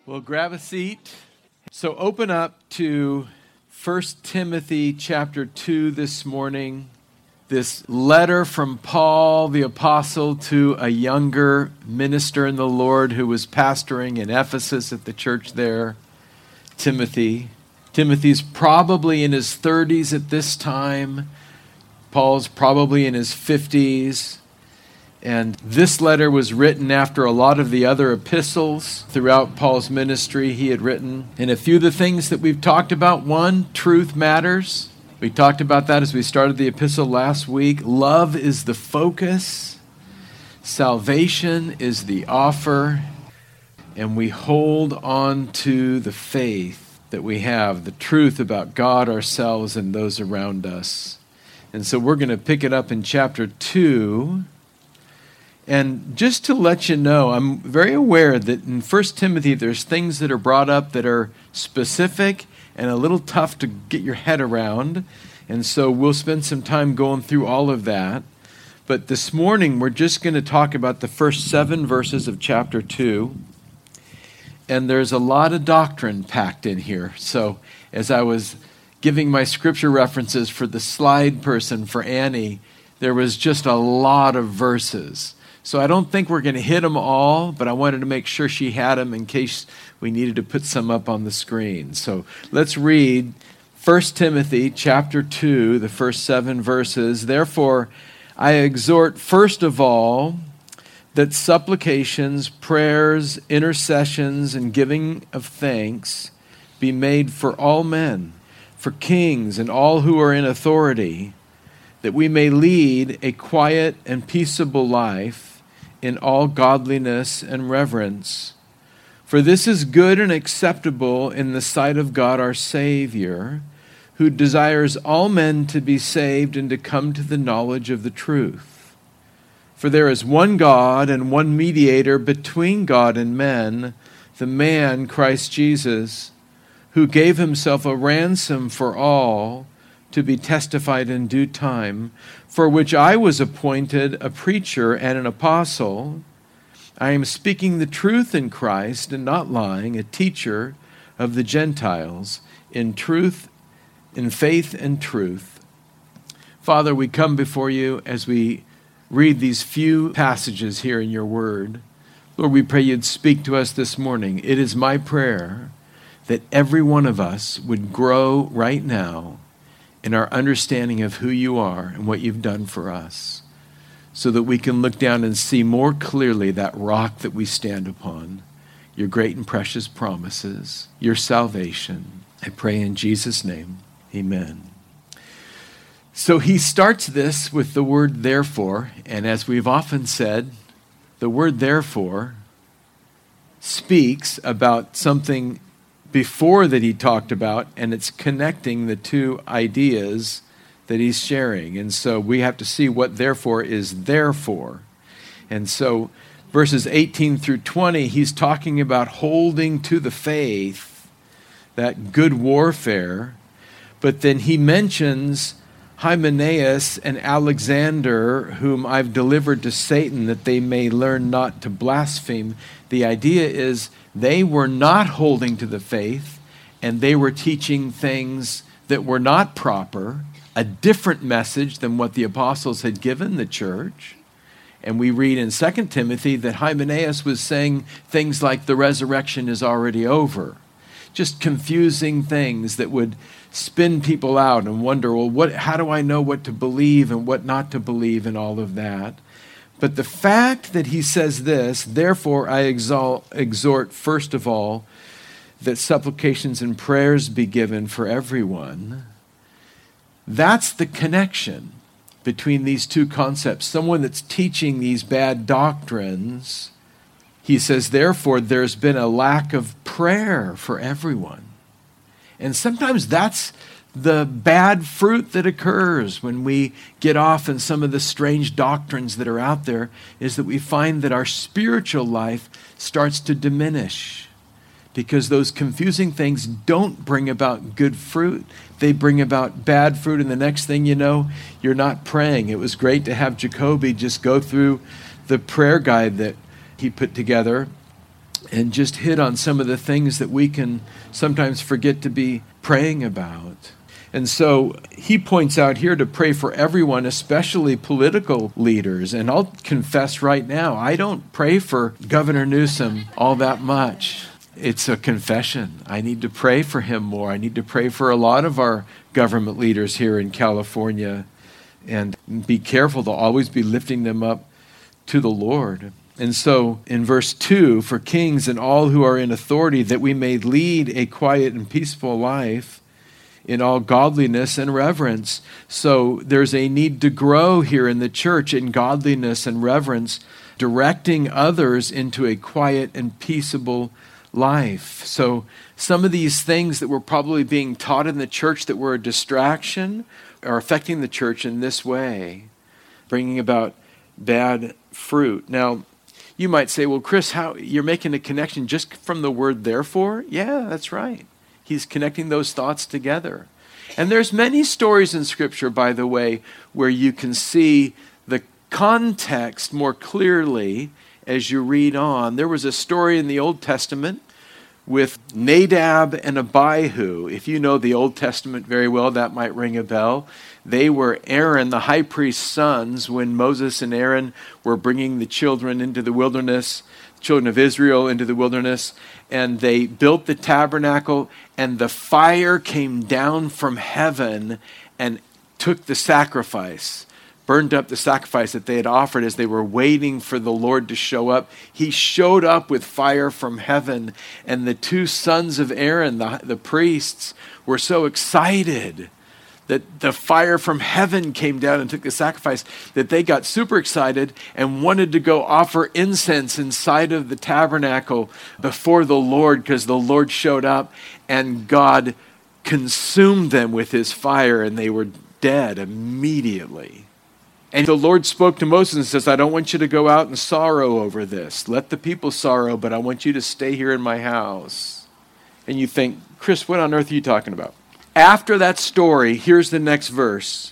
Well, grab a seat. So open up to 1 Timothy chapter 2 this morning. This letter from Paul the apostle to a younger minister in the Lord who was pastoring in Ephesus at the church there, Timothy. Timothy's probably in his 30s at this time. Paul's probably in his 50s. And this letter was written after a lot of the other epistles throughout Paul's ministry he had written. And a few of the things that we've talked about: one, truth matters. We talked about that as we started the epistle last week. Love is the focus. Salvation is the offer. And we hold on to the faith that we have, the truth about God, ourselves, and those around us. And so we're going to pick it up in chapter 2. And just to let you know, I'm very aware that in 1 Timothy there's things that are brought up that are specific and a little tough to get your head around. And so we'll spend some time going through all of that. But this morning we're just going to talk about the first 7 verses of chapter 2. And there's a lot of doctrine packed in here. So as I was giving my scripture references for the slide person, for Annie, there was just a lot of verses. So I don't think we're going to hit them all, but I wanted to make sure she had them in case we needed to put some up on the screen. So let's read 1 Timothy chapter 2, the first 7 verses. Therefore, I exhort first of all that supplications, prayers, intercessions, and giving of thanks be made for all men, for kings and all who are in authority, that we may lead a quiet and peaceable life in all godliness and reverence. For this is good and acceptable in the sight of God our Savior, who desires all men to be saved and to come to the knowledge of the truth. For there is one God and one mediator between God and men, the man Christ Jesus, who gave himself a ransom for all, to be testified in due time, for which I was appointed a preacher and an apostle. I am speaking the truth in Christ and not lying, a teacher of the Gentiles in truth, in faith and truth. Father, we come before you as we read these few passages here in your word. Lord, we pray you'd speak to us this morning. It is my prayer that every one of us would grow right now in our understanding of who you are and what you've done for us, so that we can look down and see more clearly that rock that we stand upon, your great and precious promises, your salvation. I pray in Jesus' name, amen. So he starts this with the word therefore, and as we've often said, the word therefore speaks about something before that he talked about, and it's connecting the two ideas that he's sharing. And so we have to see what therefore is therefore. And so verses 18 through 20, he's talking about holding to the faith, that good warfare. But then he mentions Hymenaeus and Alexander, whom I've delivered to Satan, that they may learn not to blaspheme. The idea is they were not holding to the faith, and they were teaching things that were not proper, a different message than what the apostles had given the church. And we read in 2 Timothy that Hymenaeus was saying things like the resurrection is already over. Just confusing things that would spin people out and wonder, well, how do I know what to believe and what not to believe and all of that? But the fact that he says this, therefore I exhort first of all that supplications and prayers be given for everyone, that's the connection between these two concepts. Someone that's teaching these bad doctrines, he says, therefore there's been a lack of prayer for everyone. And sometimes that's the bad fruit that occurs when we get off in some of the strange doctrines that are out there, is that we find that our spiritual life starts to diminish because those confusing things don't bring about good fruit. They bring about bad fruit, and the next thing you know, you're not praying. It was great to have Jacoby just go through the prayer guide that he put together and just hit on some of the things that we can sometimes forget to be praying about. And so he points out here to pray for everyone, especially political leaders. And I'll confess right now, I don't pray for Governor Newsom all that much. It's a confession. I need to pray for him more. I need to pray for a lot of our government leaders here in California, and be careful to always be lifting them up to the Lord. And so in verse 2, for kings and all who are in authority, that we may lead a quiet and peaceful life in all godliness and reverence. So there's a need to grow here in the church in godliness and reverence, directing others into a quiet and peaceable life. So some of these things that were probably being taught in the church that were a distraction are affecting the church in this way, bringing about bad fruit. Now, you might say, well, Chris, how you're making a connection just from the word therefore? Yeah, that's right. He's connecting those thoughts together. And there's many stories in Scripture, by the way, where you can see the context more clearly as you read on. There was a story in the Old Testament with Nadab and Abihu. If you know the Old Testament very well, that might ring a bell. They were Aaron, the high priest's sons, when Moses and Aaron were bringing the children into the wilderness, children of Israel into the wilderness, and they built the tabernacle, and the fire came down from heaven and took the sacrifice, burned up the sacrifice that they had offered as they were waiting for the Lord to show up. He showed up with fire from heaven, and the two sons of Aaron, the priests, were so excited that the fire from heaven came down and took the sacrifice that they got super excited and wanted to go offer incense inside of the tabernacle before the Lord, because the Lord showed up and God consumed them with his fire, and they were dead immediately. And the Lord spoke to Moses and says, I don't want you to go out and sorrow over this. Let the people sorrow, but I want you to stay here in my house. And you think, Chris, what on earth are you talking about? After that story, here's the next verse.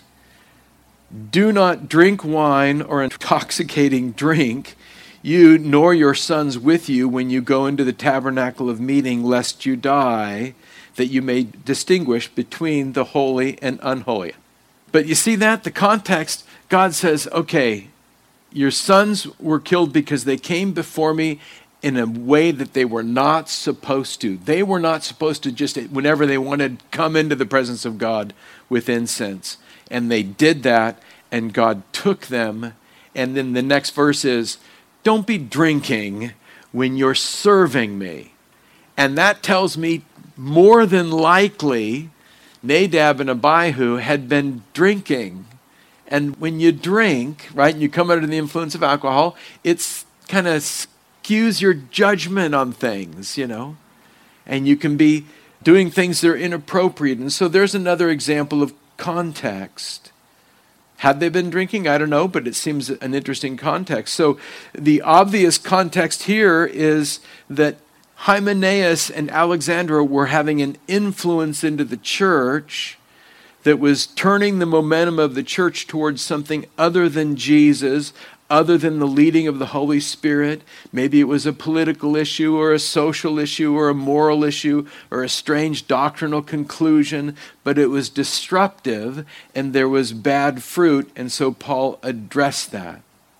Do not drink wine or intoxicating drink, you nor your sons with you, when you go into the tabernacle of meeting, lest you die, that you may distinguish between the holy and unholy. But you see that? The context, God says, okay, your sons were killed because they came before me in a way that they were not supposed to. They were not supposed to just, whenever they wanted, come into the presence of God with incense. And they did that, and God took them. And then the next verse is, don't be drinking when you're serving me. And that tells me more than likely Nadab and Abihu had been drinking. And when you drink, right, and you come under the influence of alcohol, it's kind of skews your judgment on things, and you can be doing things that are inappropriate. And so there's another example of context. Had they been drinking? I don't know, but it seems an interesting context. So the obvious context here is that Hymenaeus and Alexandra were having an influence into the church that was turning the momentum of the church towards something other than Jesus, other than the leading of the Holy Spirit. Maybe it was a political issue or a social issue or a moral issue or a strange doctrinal conclusion, but it was disruptive and there was bad fruit, and so Paul addressed that.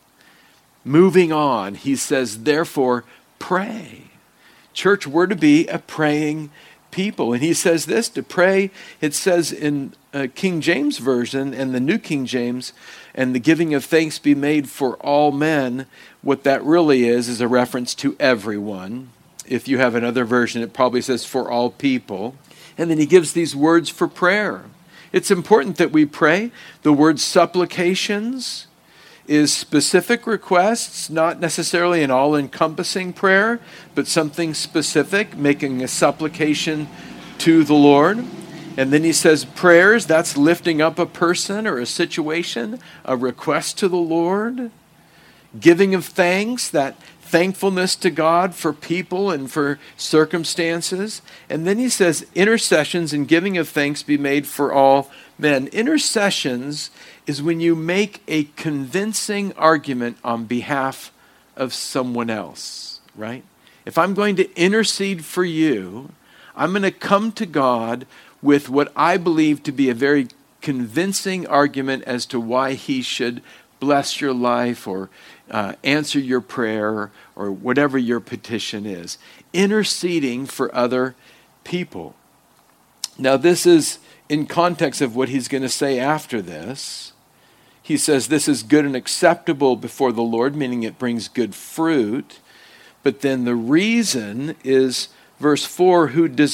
Moving on, he says, therefore, pray. Church, we're to be a praying people. And he says this, to pray, it says in King James Version and the New King James, and the giving of thanks be made for all men. What that really is a reference to everyone. If you have another version, it probably says for all people. And then he gives these words for prayer. It's important that we pray. The word supplications is specific requests, not necessarily an all-encompassing prayer, but something specific, making a supplication to the Lord. And then he says prayers, that's lifting up a person or a situation, a request to the Lord. Giving of thanks, that thankfulness to God for people and for circumstances. And then he says intercessions and giving of thanks be made for all men. Intercessions is when you make a convincing argument on behalf of someone else, right? if I'm going to intercede for you, I'm going to come to God with what I believe to be a very convincing argument as to why he should bless your life or answer your prayer or whatever your petition is. Interceding for other people. Now, this is in context of what he's going to say after this. He says this is good and acceptable before the Lord, meaning it brings good fruit. But then the reason is verse 4,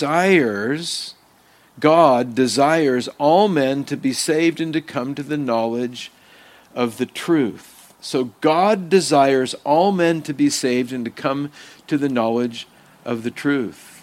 God desires all men to be saved and to come to the knowledge of the truth. So God desires all men to be saved and to come to the knowledge of the truth.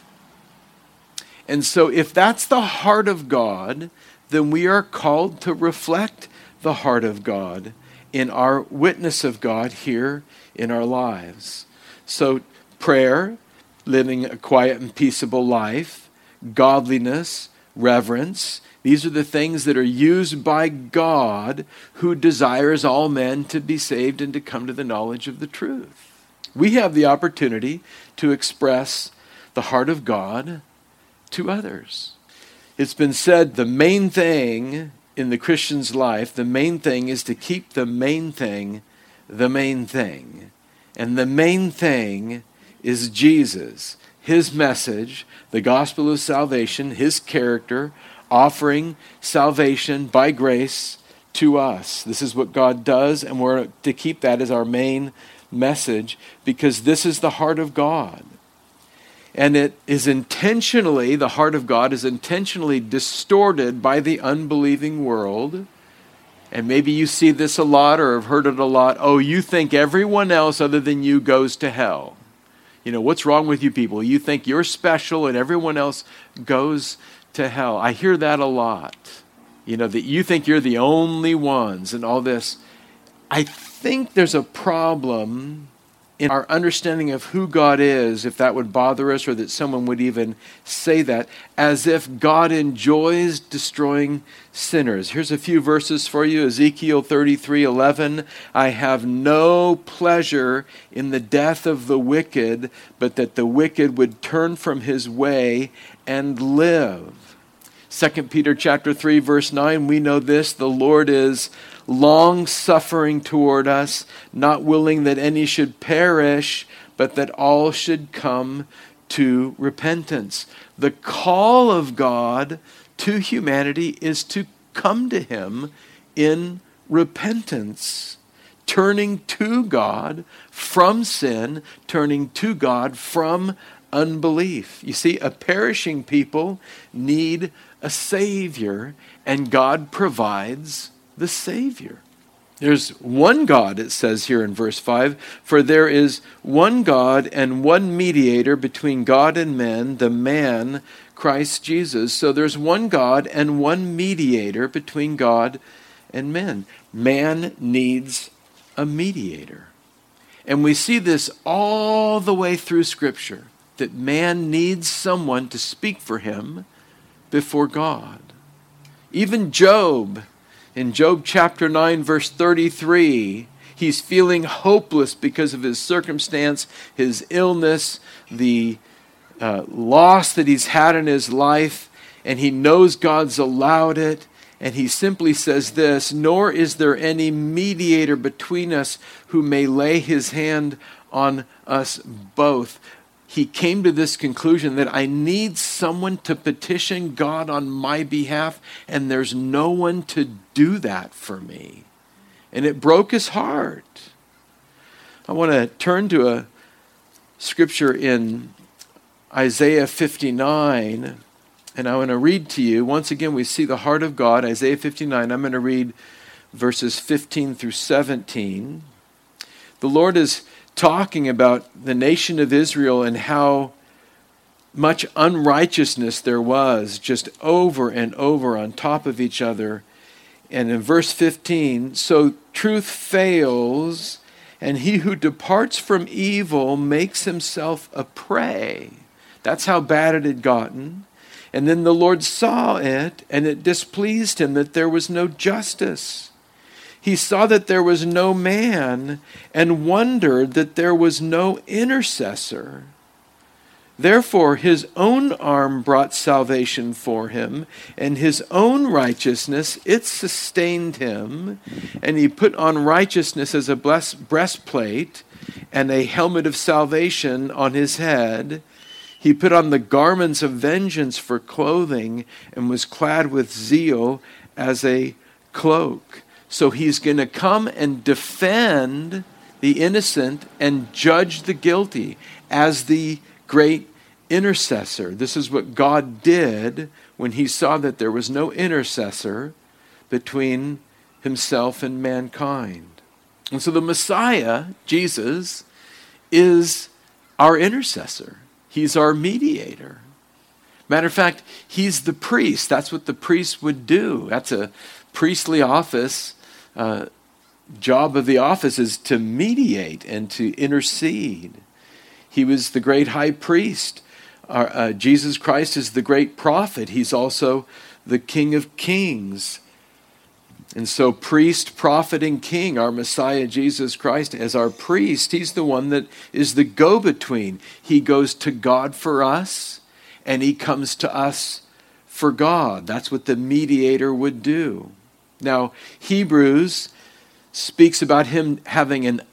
And so if that's the heart of God, then we are called to reflect the heart of God in our witness of God here in our lives. So prayer, living a quiet and peaceable life, godliness, reverence, these are the things that are used by God who desires all men to be saved and to come to the knowledge of the truth. We have the opportunity to express the heart of God to others. It's been said the main thing in the Christian's life, the main thing is to keep the main thing the main thing. And the main thing is Jesus, his message, the gospel of salvation, his character, offering salvation by grace to us. This is what God does, and we're to keep that as our main message because this is the heart of God. And it is intentionally, the heart of God is intentionally distorted by the unbelieving world. And maybe you see this a lot or have heard it a lot. Oh, you think everyone else other than you goes to hell. You know, what's wrong with you people? You think you're special and everyone else goes to hell. I hear that a lot. You know, that you think you're the only ones and all this. I think there's a problem in our understanding of who God is, if that would bother us or that someone would even say that, as if God enjoys destroying sinners. Here's a few verses for you. Ezekiel 33:11, I have no pleasure in the death of the wicked, but that the wicked would turn from his way and live. 2 Peter chapter 3, verse 9, we know this, the Lord is long-suffering toward us, not willing that any should perish, but that all should come to repentance. The call of God to humanity is to come to him in repentance, turning to God from sin, turning to God from unbelief. You see, a perishing people need a Savior, and God provides the Savior. There's one God, it says here in verse 5, for there is one God and one mediator between God and men, the man, Christ Jesus. So there's one God and one mediator between God and men. Man needs a mediator. And we see this all the way through Scripture, that man needs someone to speak for him before God. Even Job, in Job chapter 9, verse 33, he's feeling hopeless because of his circumstance, his illness, the loss that he's had in his life, and he knows God's allowed it, and he simply says this, nor is there any mediator between us who may lay his hand on us both. He came to this conclusion that I need someone to petition God on my behalf, and there's no one to do that for me. And it broke his heart. I want to turn to a scripture in Isaiah 59, and I want to read to you. Once again, we see the heart of God, Isaiah 59. I'm going to read verses 15 through 17. The Lord is talking about the nation of Israel and how much unrighteousness there was just over and over on top of each other. And in verse 15, so truth fails, and he who departs from evil makes himself a prey. That's how bad it had gotten. And then the Lord saw it, and it displeased him that there was no justice. He saw that there was no man and wondered that there was no intercessor. Therefore, his own arm brought salvation for him, and his own righteousness, it sustained him. And he put on righteousness as a breastplate, and a helmet of salvation on his head. He put on the garments of vengeance for clothing, and was clad with zeal as a cloak. So he's going to come and defend the innocent and judge the guilty as the great intercessor. This is what God did when he saw that there was no intercessor between himself and mankind. And so the Messiah, Jesus, is our intercessor. He's our mediator. Matter of fact, he's the priest. That's what the priest would do. That's a priestly office. Job of the office is to mediate and to intercede. He was the great high priest. Jesus Christ is the great prophet. He's also the King of Kings. And so priest, prophet, and king, our Messiah Jesus Christ, as our priest, he's the one that is the go-between. He goes to God for us, and he comes to us for God. That's what the mediator would do. Now, Hebrews speaks about him having an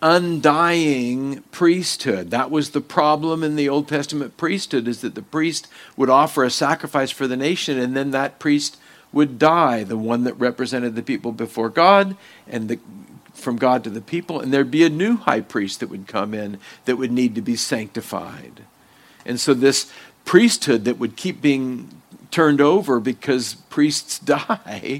undying priesthood. That was the problem in the Old Testament priesthood, is that the priest would offer a sacrifice for the nation, and then that priest would die, the one that represented the people before God and from God to the people, and there'd be a new high priest that would come in that would need to be sanctified. And so this priesthood that would keep being turned over because priests die,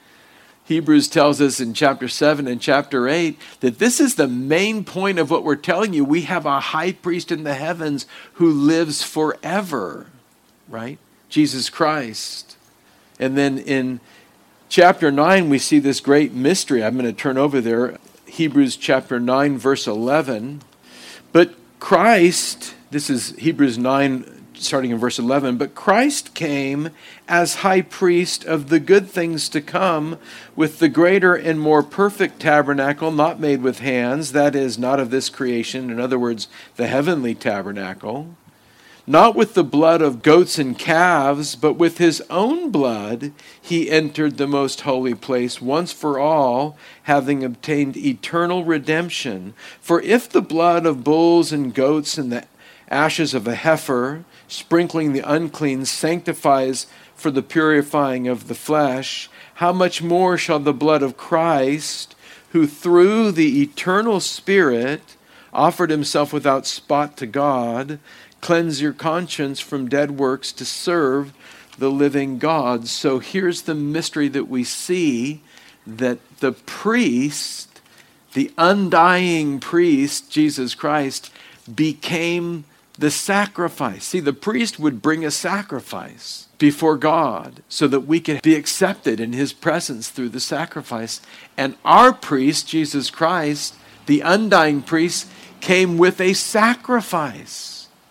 Hebrews tells us in chapter 7 and chapter 8 that this is the main point of what we're telling you. We have a high priest in the heavens who lives forever, right? Jesus Christ. And then in chapter 9, we see this great mystery. I'm going to turn over there. Hebrews chapter 9, verse 11. But Christ, this is Hebrews 9, starting in verse 11, but Christ came as high priest of the good things to come with the greater and more perfect tabernacle, not made with hands, that is, not of this creation, in other words, the heavenly tabernacle, not with the blood of goats and calves, but with his own blood he entered the most holy place once for all, having obtained eternal redemption. For if the blood of bulls and goats and the ashes of a heifer, sprinkling the unclean, sanctifies for the purifying of the flesh, how much more shall the blood of Christ, who through the eternal Spirit offered himself without spot to God, cleanse your conscience from dead works to serve the living God. So here's the mystery that we see, that the priest, the undying priest, Jesus Christ, became the sacrifice. See, the priest would bring a sacrifice before God so that we could be accepted in his presence through the sacrifice. And our priest, Jesus Christ, the undying priest, came with a sacrifice.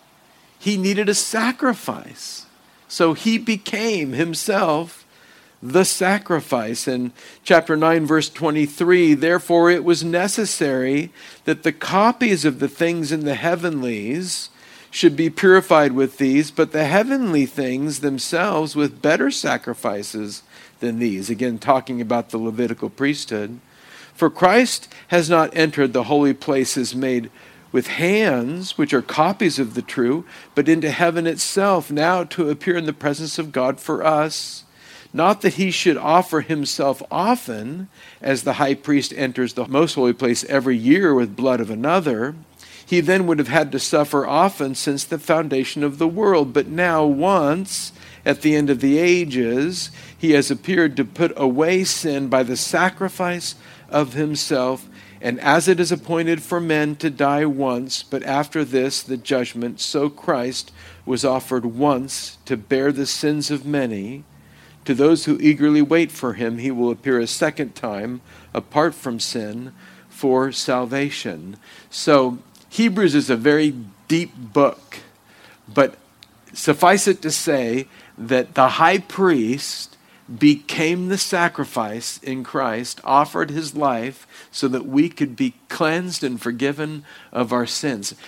He needed a sacrifice. So he became himself the sacrifice. In chapter 9, verse 23, therefore it was necessary that the copies of the things in the heavenlies should be purified with these, but the heavenly things themselves with better sacrifices than these. Again, talking about the Levitical priesthood. For Christ has not entered the holy places made with hands, which are copies of the true, but into heaven itself, now to appear in the presence of God for us. Not that he should offer himself often, as the high priest enters the most holy place every year with blood of another. He then would have had to suffer often since the foundation of the world. But now once, at the end of the ages, he has appeared to put away sin by the sacrifice of himself. And as it is appointed for men to die once, but after this the judgment, so Christ was offered once to bear the sins of many. To those who eagerly wait for him, he will appear a second time, apart from sin, for salvation. So Hebrews is a very deep book, but suffice it to say that the high priest became the sacrifice in Christ, offered his life so that we could be cleansed and forgiven of our sins.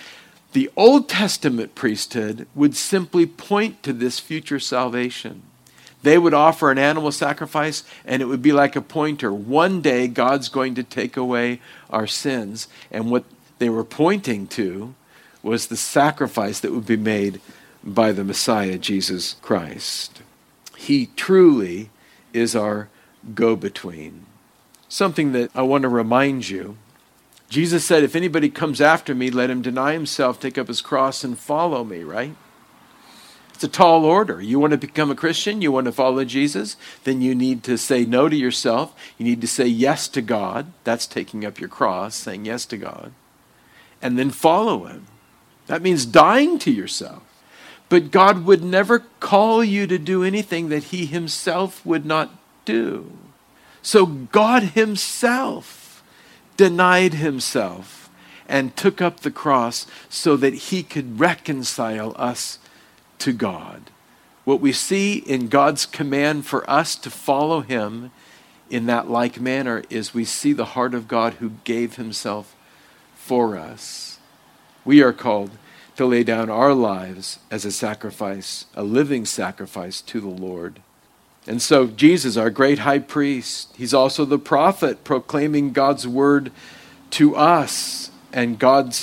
The Old Testament priesthood would simply point to this future salvation. They would offer an animal sacrifice, and it would be like a pointer. One day, God's going to take away our sins. And what they were pointing to was the sacrifice that would be made by the Messiah, Jesus Christ. He truly is our go-between. Something that I want to remind you. Jesus said, if anybody comes after me, let him deny himself, take up his cross, and follow me, right? It's a tall order. You want to become a Christian? You want to follow Jesus? Then you need to say no to yourself. You need to say yes to God. That's taking up your cross, saying yes to God. And then follow him. That means dying to yourself. But God would never call you to do anything that he himself would not do. So God himself denied himself and took up the cross so that he could reconcile us to God. What we see in God's command for us to follow him in that like manner is we see the heart of God who gave himself for us. We are called to lay down our lives as a sacrifice, a living sacrifice to the Lord. And so Jesus, our great high priest, he's also the prophet proclaiming God's word to us and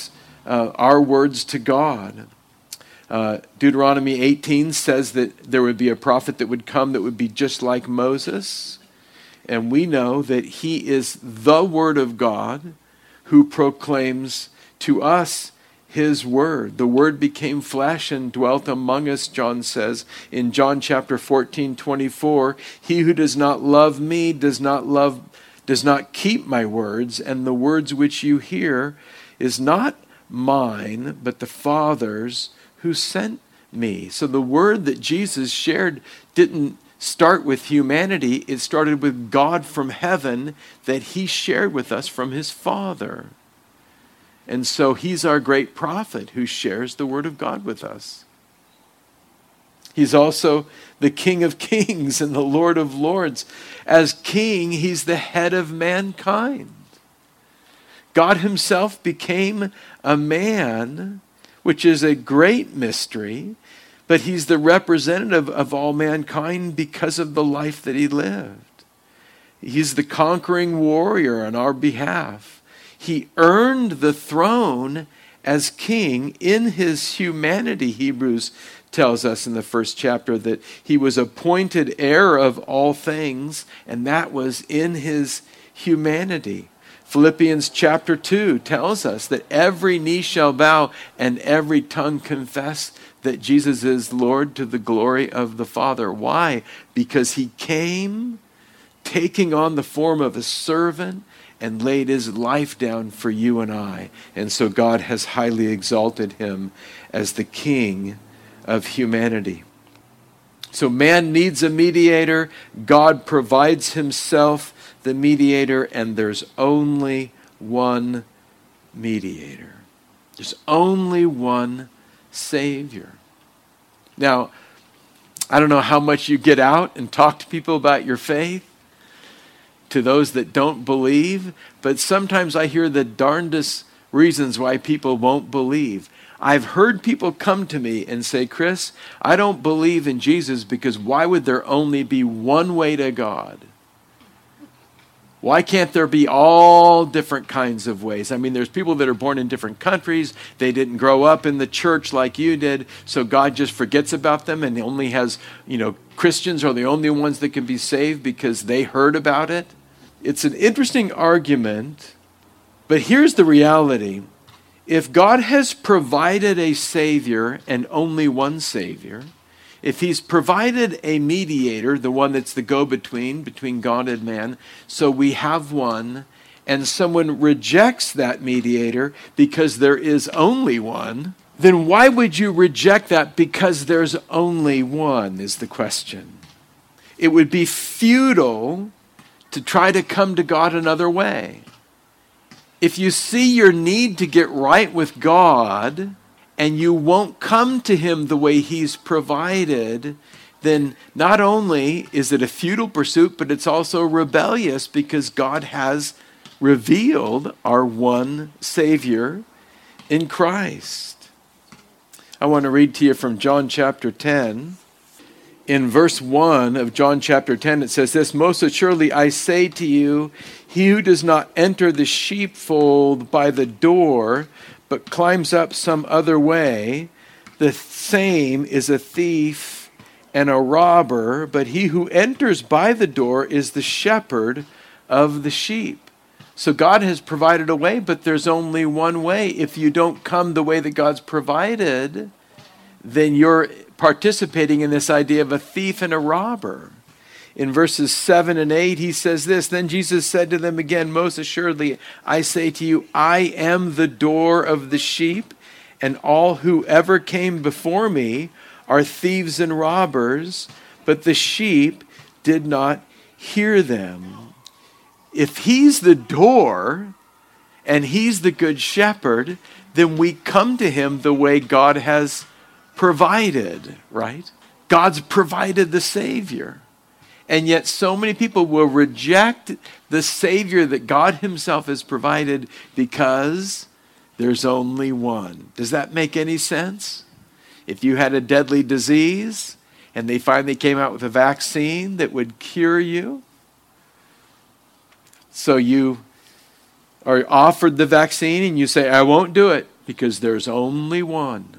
our words to God. Deuteronomy 18 says that there would be a prophet that would come that would be just like Moses. And we know that he is the Word of God who proclaims to us his word. The Word became flesh and dwelt among us, John says in John chapter 14:24. He who does not love me does not keep my words, and the words which you hear is not mine, but the Father's who sent me. So the word that Jesus shared didn't start with humanity. It started with God from heaven that he shared with us from his Father. And so he's our great prophet who shares the word of God with us. He's also the King of Kings and the Lord of Lords. As king, he's the head of mankind. God himself became a man, which is a great mystery, but he's the representative of all mankind because of the life that he lived. He's the conquering warrior on our behalf. He earned the throne as king in his humanity. Hebrews tells us in the first chapter that he was appointed heir of all things, and that was in his humanity. Philippians chapter 2 tells us that every knee shall bow and every tongue confess that Jesus is Lord to the glory of the Father. Why? Because he came taking on the form of a servant and laid his life down for you and I. And so God has highly exalted him as the King of humanity. So man needs a mediator. God provides himself the mediator, and there's only one mediator. There's only one Savior. Now, I don't know how much you get out and talk to people about your faith, to those that don't believe, but sometimes I hear the darndest reasons why people won't believe. I've heard people come to me and say, Chris, I don't believe in Jesus because why would there only be one way to God? Why can't there be all different kinds of ways? I mean, there's people that are born in different countries. They didn't grow up in the church like you did, so God just forgets about them and only has, Christians are the only ones that can be saved because they heard about it. It's an interesting argument, but here's the reality. If God has provided a Savior and only one Savior, if he's provided a mediator, the one that's the go-between between God and man, so we have one, and someone rejects that mediator because there is only one, then why would you reject that because there's only one is the question. It would be futile to try to come to God another way. If you see your need to get right with God and you won't come to him the way he's provided, then not only is it a futile pursuit, but it's also rebellious because God has revealed our one Savior in Christ. I want to read to you from John chapter 10. In verse 1 of John chapter 10, it says this, "Most assuredly I say to you, he who does not enter the sheepfold by the door, but climbs up some other way, the same is a thief and a robber, but he who enters by the door is the shepherd of the sheep." So God has provided a way, but there's only one way. If you don't come the way that God's provided, then you're participating in this idea of a thief and a robber. In verses 7 and 8, he says this, "Then Jesus said to them again, most assuredly, I say to you, I am the door of the sheep, and all who ever came before me are thieves and robbers, but the sheep did not hear them." If he's the door and he's the good shepherd, then we come to him the way God has provided, right? God's provided the Savior. And yet so many people will reject the Savior that God himself has provided because there's only one. Does that make any sense? If you had a deadly disease and they finally came out with a vaccine that would cure you, so you are offered the vaccine and you say, "I won't do it because there's only one."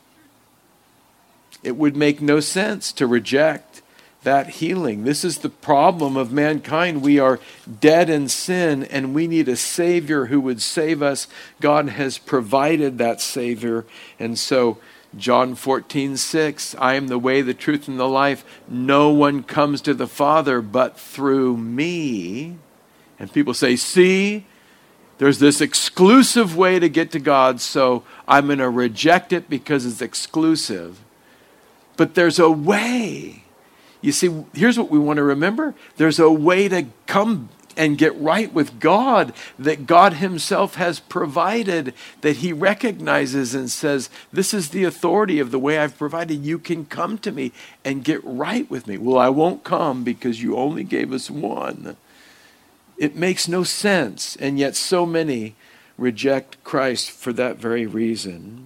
It would make no sense to reject that healing. This is the problem of mankind. We are dead in sin and we need a Savior who would save us. God has provided that Savior. And so John 14:6, "I am the way, the truth, and the life. No one comes to the Father but through me." And people say, "See, there's this exclusive way to get to God, so I'm going to reject it because it's exclusive." But there's a way. You see, here's what we want to remember. There's a way to come and get right with God that God himself has provided, that he recognizes and says, "This is the authority of the way I've provided. You can come to me and get right with me." "Well, I won't come because you only gave us one." It makes no sense, and yet so many reject Christ for that very reason.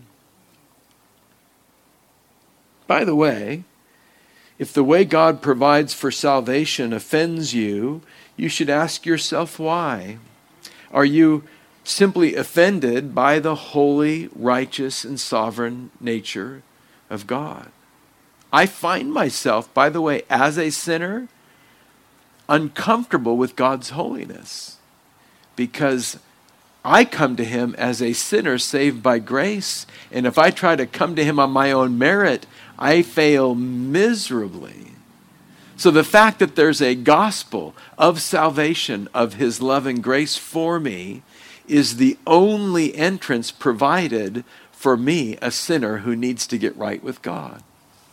By the way, if the way God provides for salvation offends you, you should ask yourself why. Are you simply offended by the holy, righteous, and sovereign nature of God? I find myself, by the way, as a sinner, uncomfortable with God's holiness because I come to him as a sinner saved by grace, and if I try to come to him on my own merit, I fail miserably. So the fact that there's a gospel of salvation, of his love and grace for me, is the only entrance provided for me, a sinner who needs to get right with God.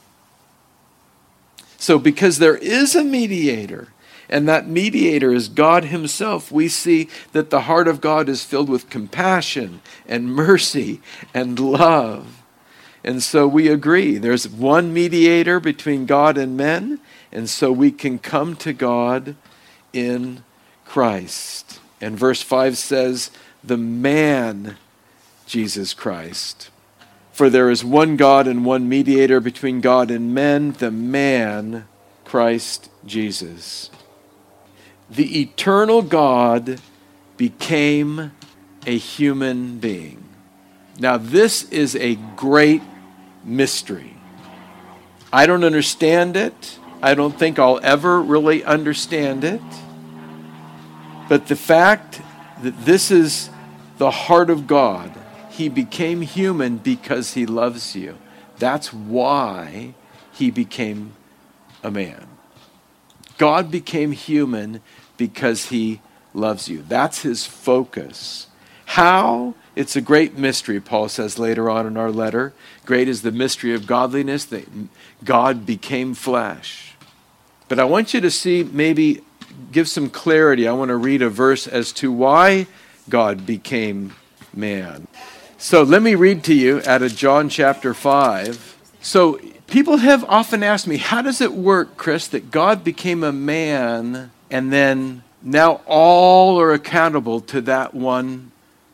So because there is a mediator, and that mediator is God himself, we see that the heart of God is filled with compassion and mercy and love. And so we agree, there's one mediator between God and men, and so we can come to God in Christ. And verse 5 says, "The man, Jesus Christ. For there is one God and one mediator between God and men, the man, Christ Jesus." The eternal God became a human being. Now, this is a great mystery. I don't understand it. I don't think I'll ever really understand it. But the fact that this is the heart of God, he became human because he loves you. That's why he became a man. God became human because he loves you. That's his focus. How? It's a great mystery, Paul says later on in our letter. Great is the mystery of godliness, that God became flesh. But I want you to see, maybe give some clarity. I want to read a verse as to why God became man. So let me read to you out of John chapter 5. So people have often asked me, how does it work, Chris, that God became a man and then now all are accountable to that one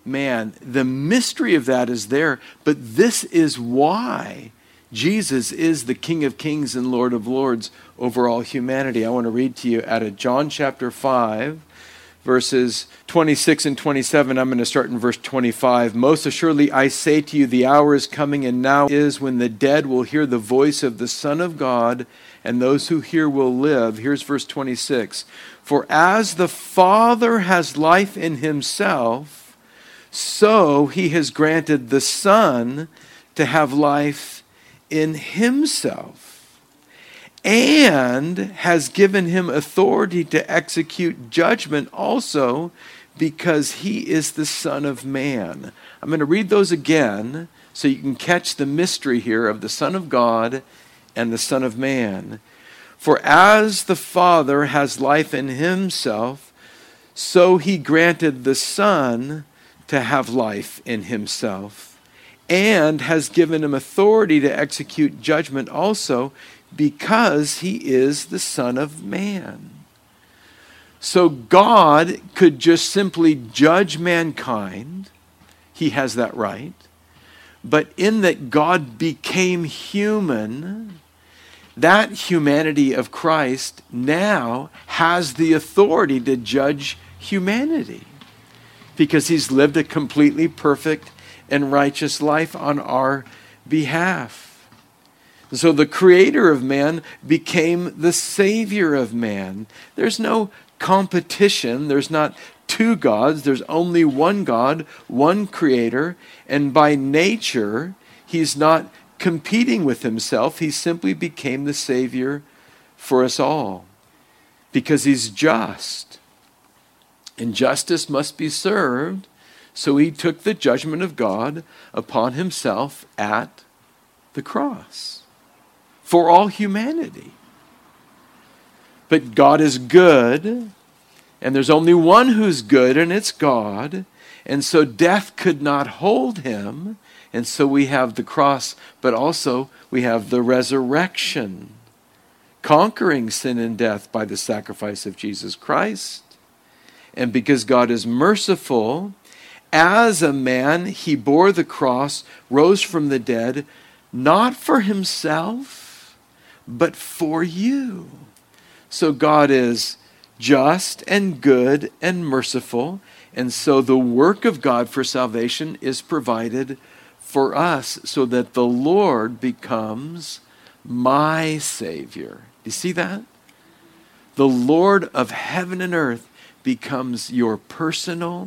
man. The mystery of that is there, but this is why Jesus is the King of Kings and Lord of Lords over all humanity. I want to read to you out of John chapter 5, verses 26 and 27. I'm going to start in verse 25. Most assuredly I say to you, the hour is coming, and now is, when the dead will hear the voice of the Son of God, and those who hear will live. Here's verse 26. For as the Father has life in himself, so he has granted the Son to have life in himself, and has given him authority to execute judgment also, because he is the Son of Man. I'm going to read those again so you can catch the mystery here of the Son of God and the Son of Man. For as the Father has life in himself, so he granted the Son to have life in himself, and has given him authority to execute judgment also, because he is the Son of Man. So God could just simply judge mankind. He has that right. But in that God became human, that humanity of Christ now has the authority to judge humanity, because he's lived a completely perfect and righteous life on our behalf. So the creator of man became the savior of man. There's no competition. There's not two gods. There's only one God, one creator. And by nature, he's not competing with himself. He simply became the savior for us all, because he's just. And justice must be served. So he took the judgment of God upon himself at the cross for all humanity. But God is good, and there's only one who's good, and it's God. And so death could not hold him. And so we have the cross, but also we have the resurrection, conquering sin and death by the sacrifice of Jesus Christ. And because God is merciful, as a man, he bore the cross, rose from the dead, not for himself, but for you. So God is just and good and merciful, and so the work of God for salvation is provided for us, so that the Lord becomes my Savior. Do you see that? The Lord of heaven and earth becomes your personal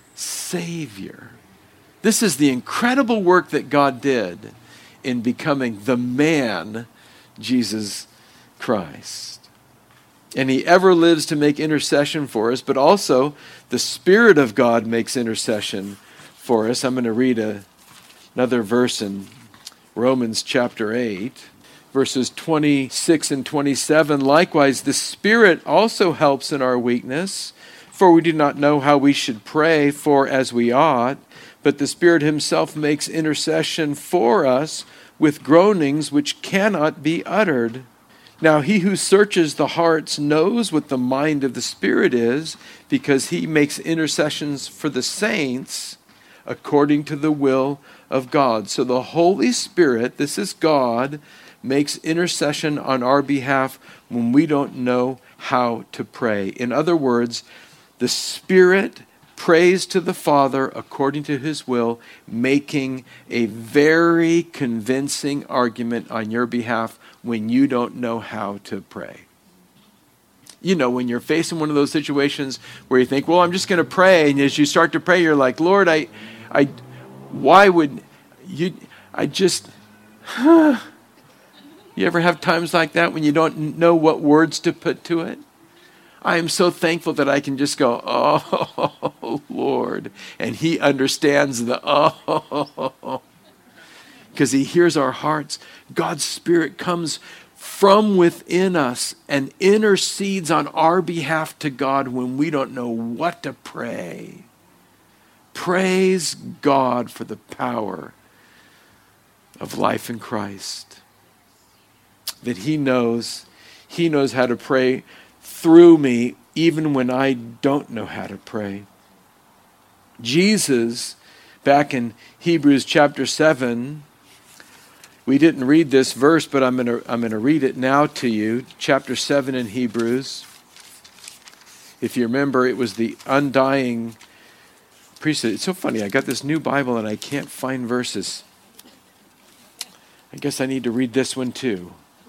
Savior. This is the incredible work that God did in becoming the man, Jesus Christ. And he ever lives to make intercession for us, but also the Spirit of God makes intercession for us. I'm going to read another verse in Romans chapter 8, verses 26 and 27. Likewise, the Spirit also helps in our weakness, for we do not know how we should pray for as we ought, but the Spirit himself makes intercession for us with groanings which cannot be uttered. Now he who searches the hearts knows what the mind of the Spirit is, because he makes intercessions for the saints according to the will of God. So the Holy Spirit, this is God, makes intercession on our behalf when we don't know how to pray. In other words, the Spirit prays to the Father according to his will, making a very convincing argument on your behalf when you don't know how to pray. You know, when you're facing one of those situations where you think, well, I'm just going to pray. And as you start to pray, you're like, Lord, why would you, You ever have times like that when you don't know what words to put to it? I am so thankful that I can just go, oh, Lord. And he understands the oh, because he hears our hearts. God's Spirit comes from within us and intercedes on our behalf to God when we don't know what to pray. Praise God for the power of life in Christ. That he knows how to pray through me even when I don't know how to pray. Jesus, back in Hebrews chapter 7, we didn't read this verse, but I'm going to read it now to you. Chapter 7 in Hebrews. If you remember, it was the undying priesthood. It's so funny. I got this new Bible and I can't find verses. I guess I need to read this one too.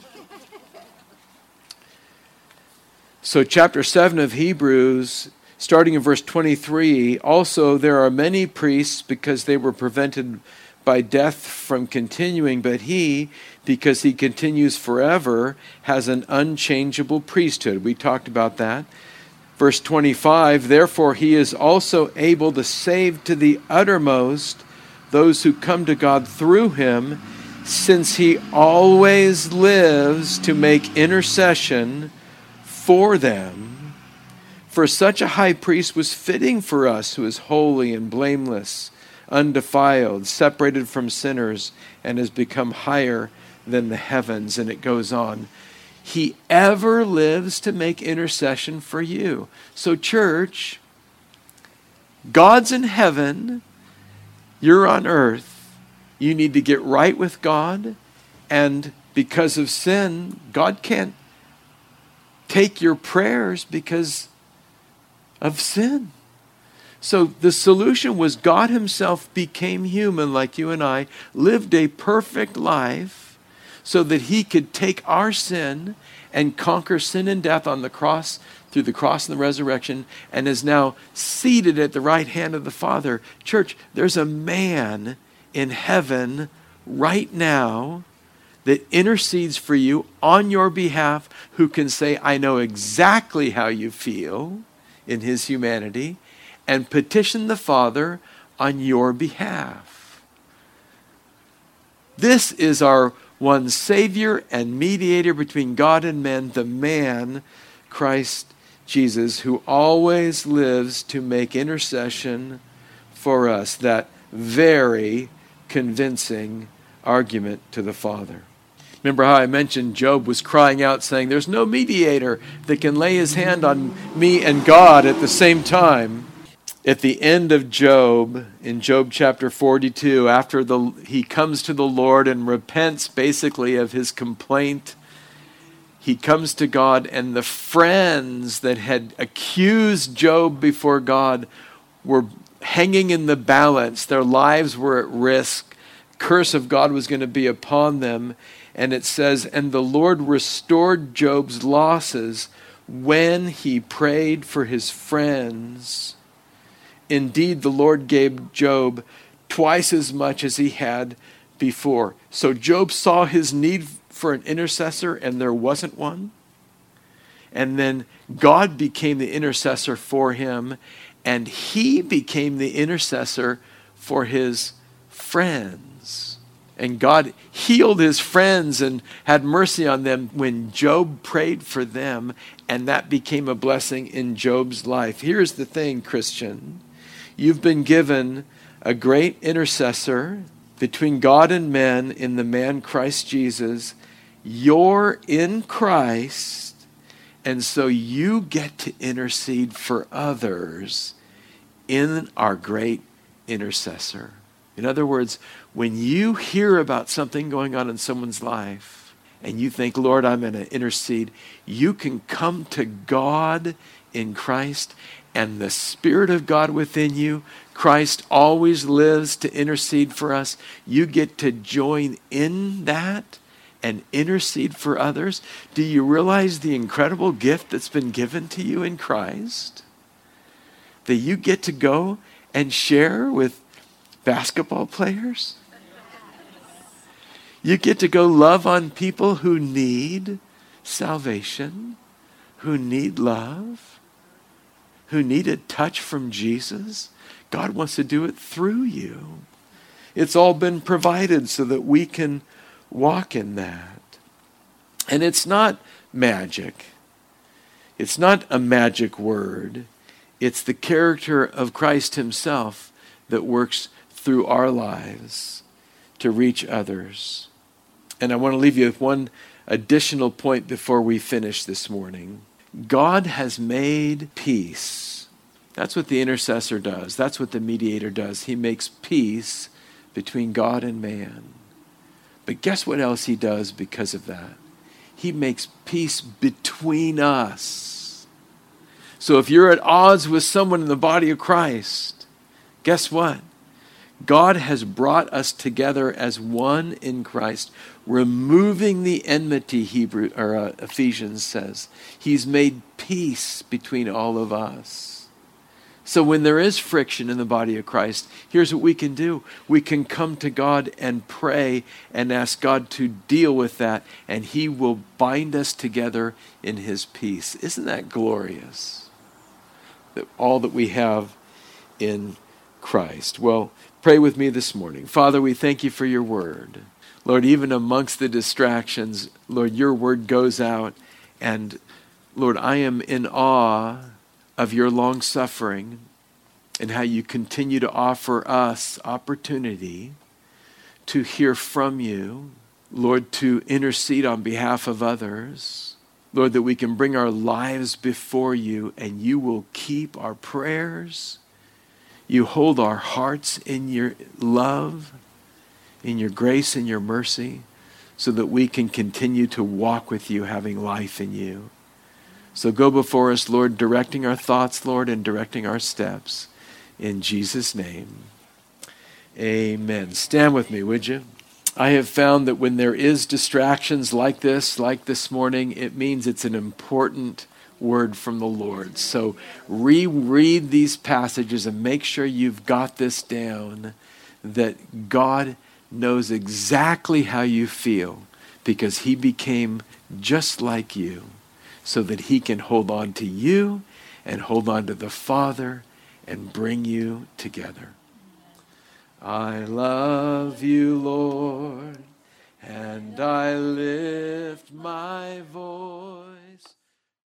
So chapter 7 of Hebrews, starting in verse 23, also there are many priests because they were prevented by death from continuing, but he, because he continues forever, has an unchangeable priesthood. We talked about that. Verse 25, therefore he is also able to save to the uttermost those who come to God through him, since he always lives to make intercession for them. For such a high priest was fitting for us, who is holy and blameless, undefiled, separated from sinners, and has become higher than the heavens. And it goes on. He ever lives to make intercession for you. So church, God's in heaven, you're on earth. You need to get right with God, and because of sin, God can't take your prayers because of sin. So the solution was God himself became human like you and I, lived a perfect life so that he could take our sin and conquer sin and death on the cross, through the cross and the resurrection, and is now seated at the right hand of the Father. Church, there's a man in heaven right now that intercedes for you on your behalf, who can say, I know exactly how you feel in his humanity, and petition the Father on your behalf. This is our one Savior and mediator between God and men, the man, Christ Jesus, who always lives to make intercession for us. That very convincing argument to the Father. Remember how I mentioned Job was crying out saying, there's no mediator that can lay his hand on me and God at the same time. At the end of Job, in Job chapter 42, after he comes to the Lord and repents basically of his complaint, he comes to God, and the friends that had accused Job before God were hanging in the balance. Their lives were at risk. Curse of God was going to be upon them. And it says, and the Lord restored Job's losses when he prayed for his friends. Indeed, the Lord gave Job twice as much as he had before. So Job saw his need for an intercessor, and there wasn't one. And then God became the intercessor for him, and he became the intercessor for his friends. And God healed his friends and had mercy on them when Job prayed for them, and that became a blessing in Job's life. Here's the thing, Christian. You've been given a great intercessor between God and men in the man Christ Jesus. You're in Christ, and so you get to intercede for others in our great intercessor. In other words, when you hear about something going on in someone's life and you think, Lord, I'm going to intercede, you can come to God in Christ, and the Spirit of God within you, Christ always lives to intercede for us. You get to join in that and intercede for others. Do you realize the incredible gift that's been given to you in Christ? That you get to go and share with basketball players? You get to go love on people who need salvation, who need love, who need a touch from Jesus. God wants to do it through you. It's all been provided so that we can walk in that. And it's not magic. It's not a magic word. It's the character of Christ himself that works through our lives to reach others. And I want to leave you with one additional point before we finish this morning. God has made peace That's what the intercessor does. That's what the mediator does. He makes peace between God and man. But guess what else he does because of that? He makes peace between us. So if you're at odds with someone in the body of Christ, guess what? God has brought us together as one in Christ, removing the enmity, Ephesians says. He's made peace between all of us. So when there is friction in the body of Christ, here's what we can do. We can come to God and pray and ask God to deal with that, and he will bind us together in his peace. Isn't that glorious? That all that we have in Christ. Well, pray with me this morning. Father, we thank you for your word. Lord, even amongst the distractions, Lord, your word goes out, and Lord, I am in awe of your long suffering and how you continue to offer us opportunity to hear from you, Lord, to intercede on behalf of others. Lord, that we can bring our lives before you and you will keep our prayers. You hold our hearts in your love, in your grace and your mercy, so that we can continue to walk with you, having life in you. So go before us, Lord, directing our thoughts, Lord, and directing our steps. In Jesus' name, amen. Stand with me, would you? I have found that when there is distractions like this morning, it means it's an important word from the Lord. So reread these passages and make sure you've got this down, that God knows exactly how you feel because he became just like you, so that he can hold on to you and hold on to the Father and bring you together. I love you, Lord, and I lift my voice